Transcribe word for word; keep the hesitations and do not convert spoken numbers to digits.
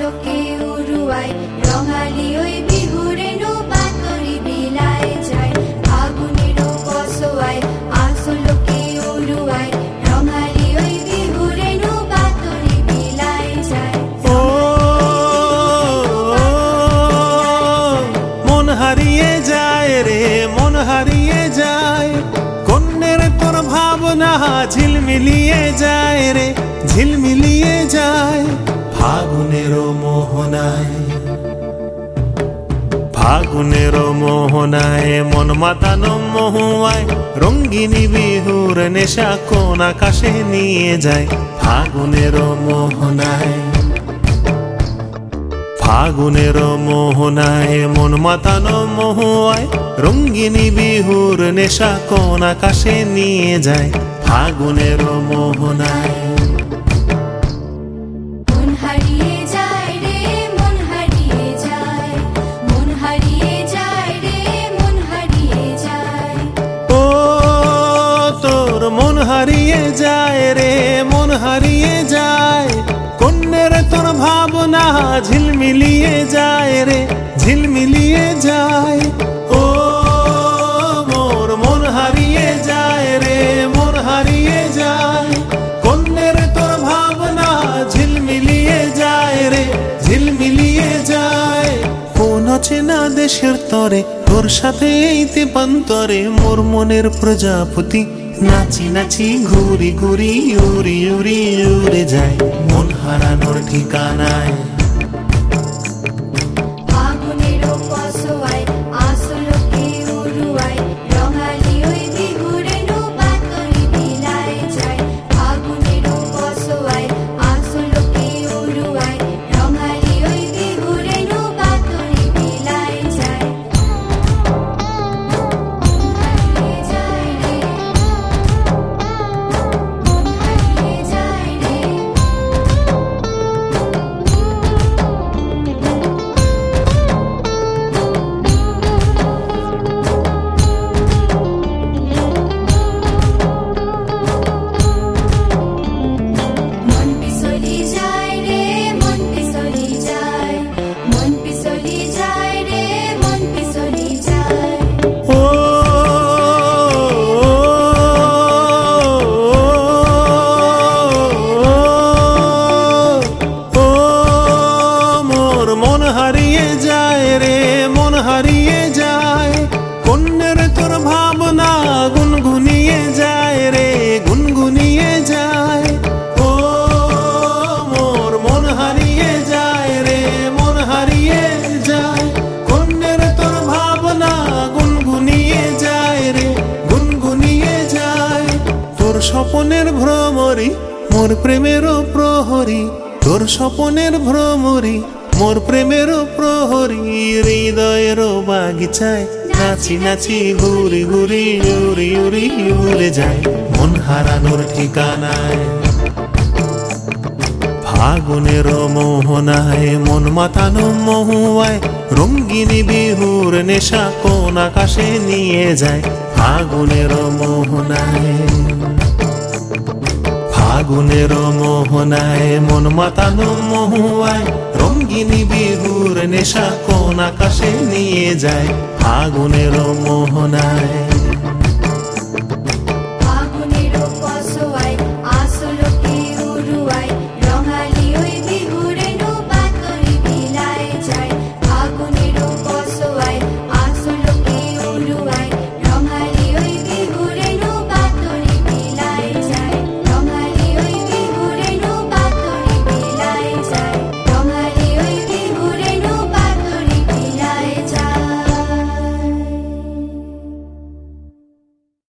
আসলোকে উড়ুয়ায় রঙালি ওই বিহুরেণু বাতরি বিলায় যায় ফাগুনেরও পশোয়ায় আসলোকে উড়ুয়ায় রঙালি ওই বিহুরেণু বাতরি বিলায় যায়। ও মন হারিয়ে যায় রে মন হারিয়ে যায় কন্যের তোর ভাবনা ঝিলমিলিয়ে যায় রে ঝিলমিলিয়ে যায় ফাগুনেরও মোহনায় ফাগুনেরও মোহনায় মন মাতানো মহুয়ায় রঙ্গিনী বিহুর নেশা কোন আকাশে নিয়ে যায় ফাগুনেরও মোহনায় ফাগুনেরও মোহনায় মন মাতানো মহুয়ায় রঙ্গিনী বিহুর নেশা কোন আকাশে নিয়ে যায় ফাগুনেরও মোহনায়। মন হারিয়ে যায় রে মন হারিয়ে যায় মন হারিয়ে যায় রে মন হারিয়ে যায়। ও তোর মন হারিয়ে যায় রে মন হারিয়ে যায় কন্যের তোর ভাবনা ঝিলমিলিয়ে যায় রে ঝিলমিলিয়ে যায়। ও মোর মন হারিয়ে যায় রে মন হারিয়ে যায় কন্যের তোর ভাবনা ঝিলমিলিয়ে যায় রে ঝিলমিলিয়ে যায়। কোন চেনা দেশের তরে তোর সাথে এইতে পান্তরে মোর মনের প্রজাপতি নাচি নাচি ঘুরি ঘুরি উড়ি উড়ি উড়ে যায় মন হারানোর ঠিকানায়। ফাগুনেরও পশোয়ায় আসলোকে উড়ুয়ায় রঙালি ওই বিহুরেণু বাতরি বিলায় যায় ফাগুনেরও পশোয়ায় আসলোকে উড়ুয়ায় রঙালি ওই বিহুরেণু বাতরি বিলায় যায়। হারিয়ে যায় রে হারিয়ে যায় রে মন পিছলি যায় রে মন পিছলি যায় মন পিছলি যায় রে মন পিছলি যায়। ও ও মোর মন হারিয়ে যায় রে মন হারিয়ে যায় কন্যের তোর ভাবনা গুনগুনিয়ে যায় রে গুনগুনিয়ে যায়। ও মোর মন হারিয়ে যায় রে মন হারিয়ে যায় কন্যের তোর ভাবনা গুনগুনিয়ে যায় রে গুনগুনিয়ে যায়। তোর স্বপনের ভ্রমরি মোর প্রেমেরও প্রহরী তোর স্বপনের ভ্রমরি মোর প্রেমেরও প্রহরী হৃদয়েরও বাগিচায় নাচি নাচি ঘুরি ঘুরি উড়ি উড়ি উড়ে যায় মন হারানোর ঠিকানায়। ফাগুনেরও মোহনায় মন মাতানো মহুয়ায় রঙ্গিনী বিহুর নেশা কোন আকাশে নিয়ে যায় ফাগুনেরও মোহনায় ফাগুনেরও মোহনায় মন মাতানো মহুয়ায় রঙ্গিনী বিহুর নেশা কোন আকাশে নিয়ে যায় ফাগুনেরও মোহনায়।